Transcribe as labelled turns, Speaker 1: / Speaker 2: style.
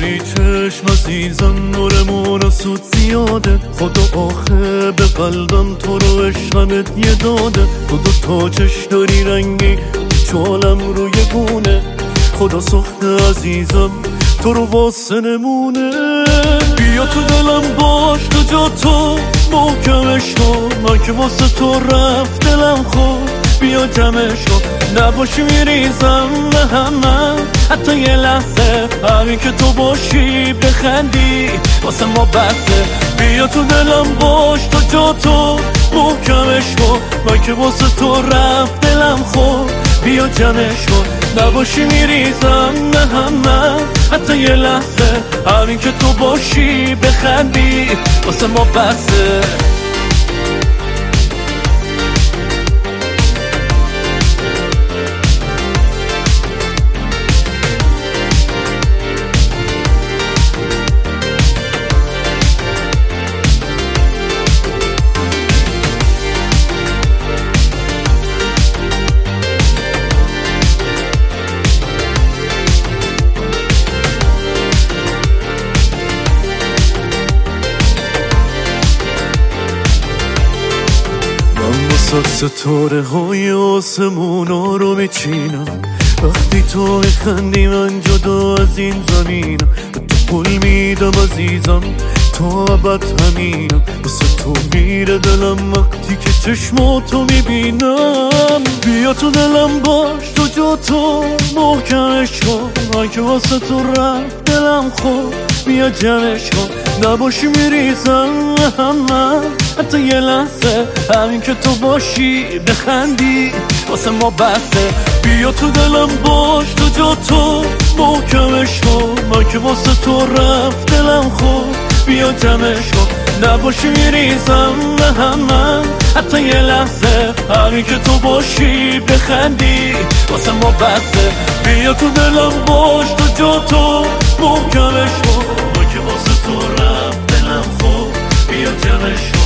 Speaker 1: بی چشم عزیزم نورمون و سود زیاده. خدا آخه به قلبم تو رو عشقمت یه داده. تو دو تا چش داری رنگی چالم روی گونه. خدا سخته عزیزم تو رو واسه نمونه. بیا تو دلم باش تو جا تو محکمش کن. من که واسه تو رفت دلم خود بیا جمعش کن. نباشی میریزم به همه حتی یه لحظه. همین که تو باشی بخندی واسه ما بسه. بیا تو دلم باش تو جا تو محکمش کن. من که واسه تو رفت دلم خود بیا جمعش کن. نباشی میریزم به همه حتی یه لحظه. همین که تو باشی بخندی واسه ما بسه. ستاره های آسمونا رو میچینم. وقتی تو میخندی من جدا از این زمینم. تو پول میدم عزیزم تا ابد همینم. واسه تو میره دلم وقتی که چشماتو میبینم. بیا تو دلم باش تو جا تو محکمش کن. من که واسه تو رفت دلم خود بیا جمعش کن. نباشی میریزم همه حتی یه لحظه. همین که تو باشی بخندی واسه ما بسه. بیا تو دلم باش تو جا تو محکمش کن. من که واسه تو رفت دلم خود بیا جمعش کن. نباشی میریزم همه حتی یه لحظه. همین که تو باشی بخندی واسه ما بسه. بیا تو دلم باش تو جا تو محکمش کن. من که واسه تو رفت دلم خود بیا جمعش کن.